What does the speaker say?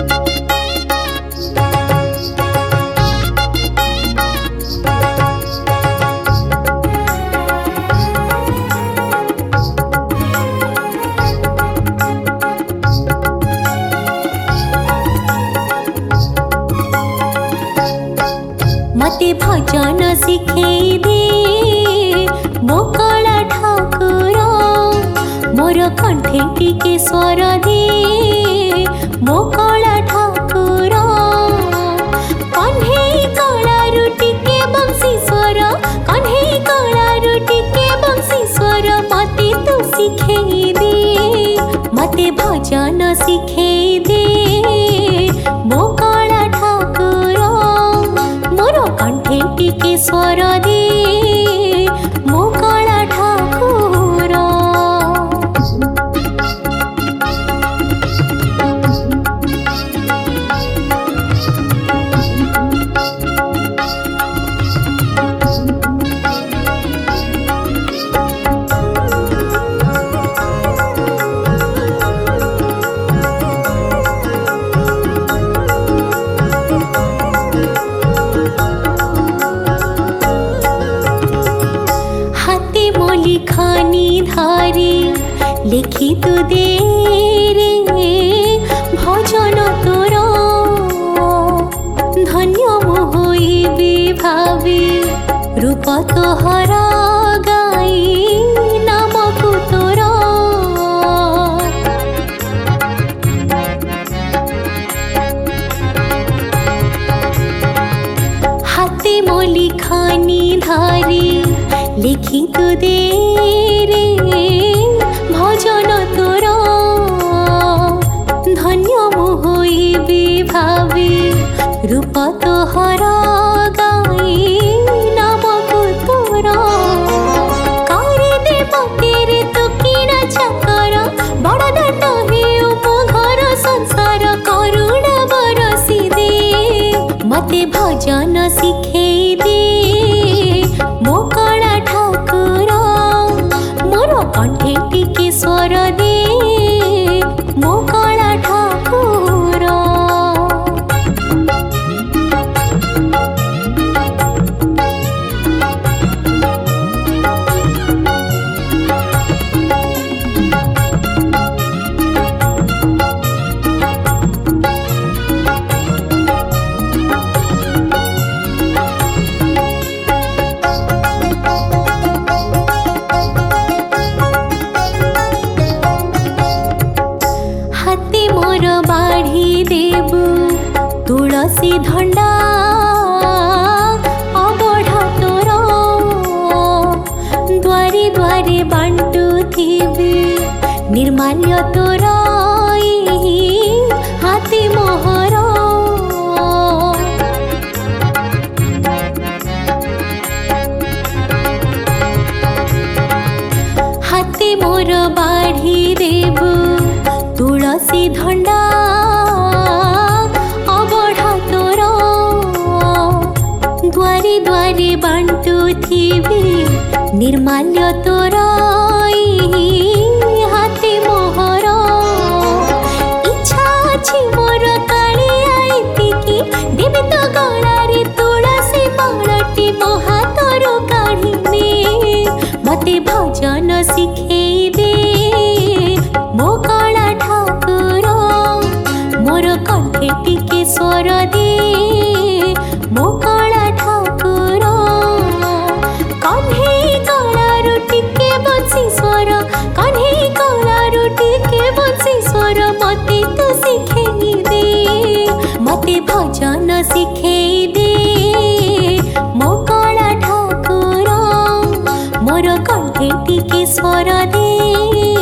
मते भजन शिखेई दे मो कला ठाकुर मोर कंठे टिके स्वर दे मो कला ठाकुर कन्हे कला रुटिके बंसी स्वर कन्हे कला रुटिके बंसी स्वर मते तू शिखेई दे मते भजन शिखेई दे मो कला ठाकुर मोर कंठे टिके स्वर दे मो कला ठाकुर। लिखानी धारी लिखी तू दे रे भजन तोर धन्य मोहइबी भावी रूप तोहर गाई नामकु तोर हाथे मो लिखानी धारी लिखी तू दे रे भजन तोर धन्य मोहइबी भावी रूप तोहर गाई नामकु तोर करे देव तेरे तो किना चाकर बड़ दाट हेउ मो घर संसार करुणा बरसी दे मते भजन शिखेई दे मो कला ठाकुर मोर कंठे टिके स्वर दे मो कला ठाकुर। मोर बाढ़ी देबु तुलसी धंडा अबढ़ा तोर द्वारे द्वारे बांटू थीबी निर्माल्य तोर हाथी मोहर हाथी मोर बाढ़ी देबु तुलसी धंडा अबढ़ा तोर द्वारे द्वारे बांटू थीबी निर्माल्य तोर हाथे मोहर इच्छा अछि मोर काली आईतिकी देवी तो गलारे तुलसी मालटी मो हाथर काढ़िने मते भजन शिखेई दे मो कला ठाकुर मोर कंठे टिके स्वर दे मो कला ठाकुर कन्हे कला रुटिके बंसी स्वर कन्हे कला रुटिके बंसी स्वर मते तू शिखेई दे मते भजन शिखेई दे मो कला ठाकुर मोर कंठे टिके स्वर दे।